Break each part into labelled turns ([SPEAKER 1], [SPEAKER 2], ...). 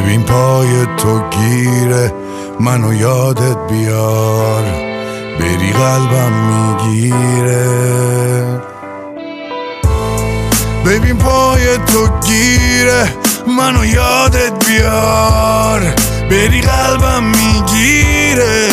[SPEAKER 1] ببین پای تو گیره منو یادت بیار، بری قلبم میگیره. ببین پای تو گیره منو یادت بیار، بری قلبم میگیره.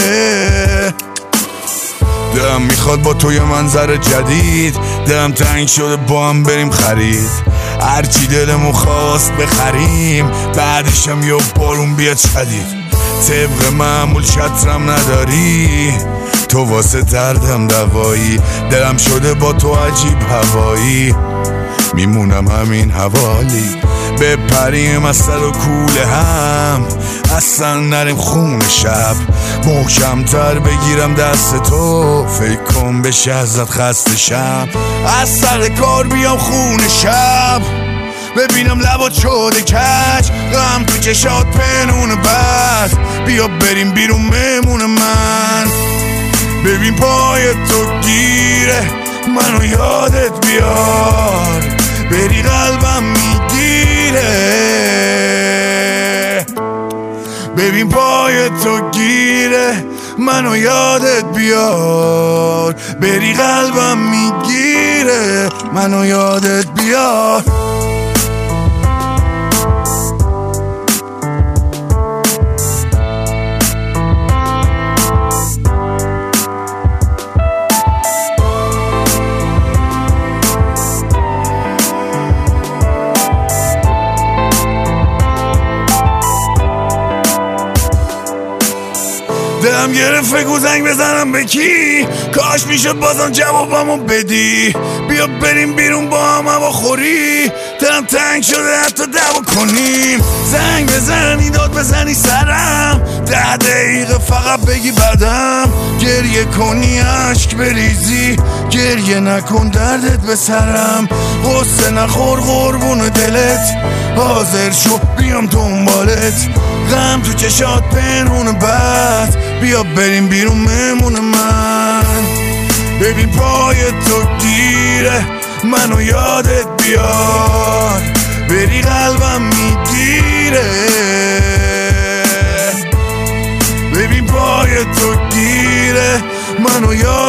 [SPEAKER 1] دلم میخواد با تو یه منظر جدید، دلم تنگ شده با هم بریم خرید، هرچی دلمو خواست بخریم، بعدشم یه بارون بیاد شدید. طبق معمول چترم نداری، تو واسه دردم دوایی، دلم شده با تو عجیب هوایی، میمونم همین حوالی. بپریم از سر و کوله هم، اصلا نریم خون شب، محکمتر بگیرم دست تو، فکر کن بشه ازت خسته شم. از سر کار بیام خون شب، ببینم لبات شده کج، غم تو چشات پنون بد، بیا بریم بیرون مهمون من. ببین پای تو گیره منو یادت بیار، بری قلبم میگیره. ببین پای تو گیره منو یادت بیار، بری قلبم میگیره، منو یادت بیار. دلم گرفت فکر زنگ بزنم به کی، کاش میشد بازم جوابمو بدی، بیا بریم بیرون با هم هوا خوری، دلم تنگ شده حتی دعوا کنیم. زنگ بزنی داد بزنی سرم، 10 دقیقه فقط بگی بعدم، گریه کنی عشق بریزی، گریه نکن دردت به سرم، غصه نخور قربون دلت، حاضر شو بیام دنبالت، غم تو چشات پنهون بد، بیا بریم بیرون مهمون من. ببین پای تو گیره منو یادت بیار، بری قلبم میگیره. ببین پای تو گیره منو یادت